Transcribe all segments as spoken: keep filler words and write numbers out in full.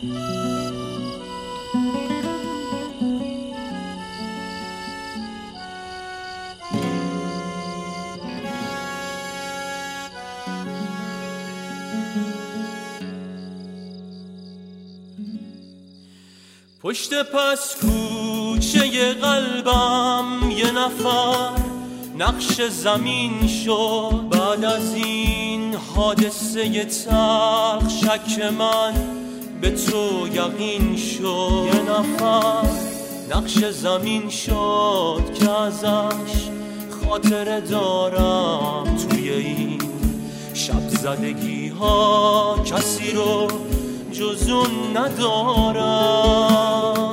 پشت پس کوچه قلبم یه نفر نقش زمین شد. بعد از این حادثه تلخ شک من به تو یقین شد. یه نفر نقش زمین شد که ازش خاطره دارم توی این شب زدگی ها. کسی رو جز اون ندارم.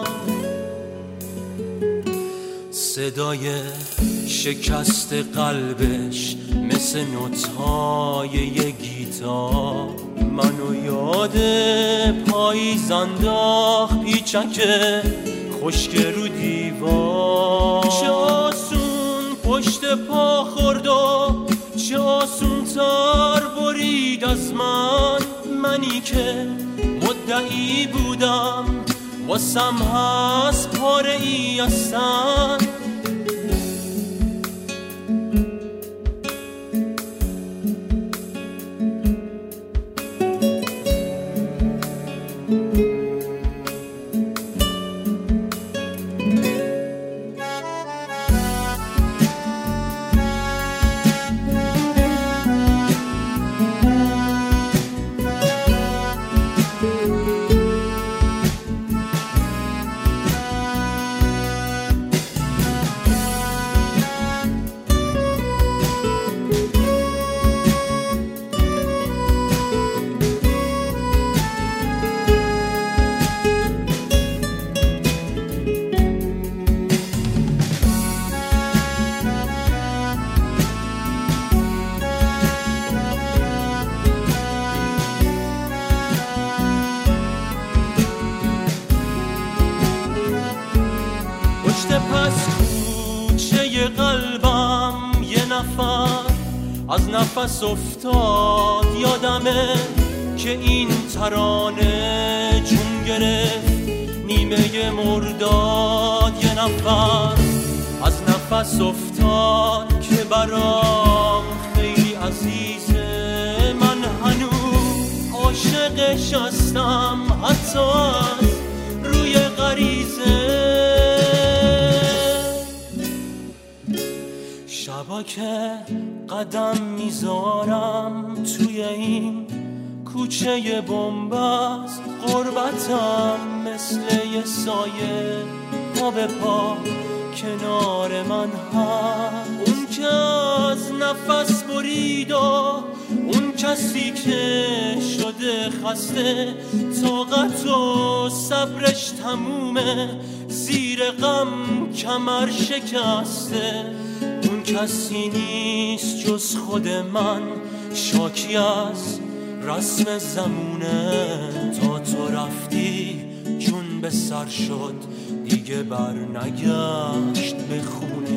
صدای شکست قلبش مثل نوت‌های یه گیتار منو یاد پاییز انداخت. پیچک خشک رو دیوار چه آسون پشت پا خورد و چه آسون تر برید از من. منی که مدعی بودم واسم هست پاره ای هستن. از نفس افتاد یادمه که این ترانه جون گرفت نیمه مرداد. یه نفر از نفس افتاد که برام خیلی عزیزه. من هنوز عاشقش هستم حتی از روی غریزه. شبا که قدم میذارم توی این کوچه بنبست غربتم مثل یه سایه پا به پا کنار من هست. اون که از نفس برید و اون کسی که شده خسته طاقت و صبرش تمومه زیر غم کمر شکسته. اون کسی نیست جز خود من شاکی از رسم زمونه. تا تو رفتی جون به سر شد دیگه بر نگشت به خونه.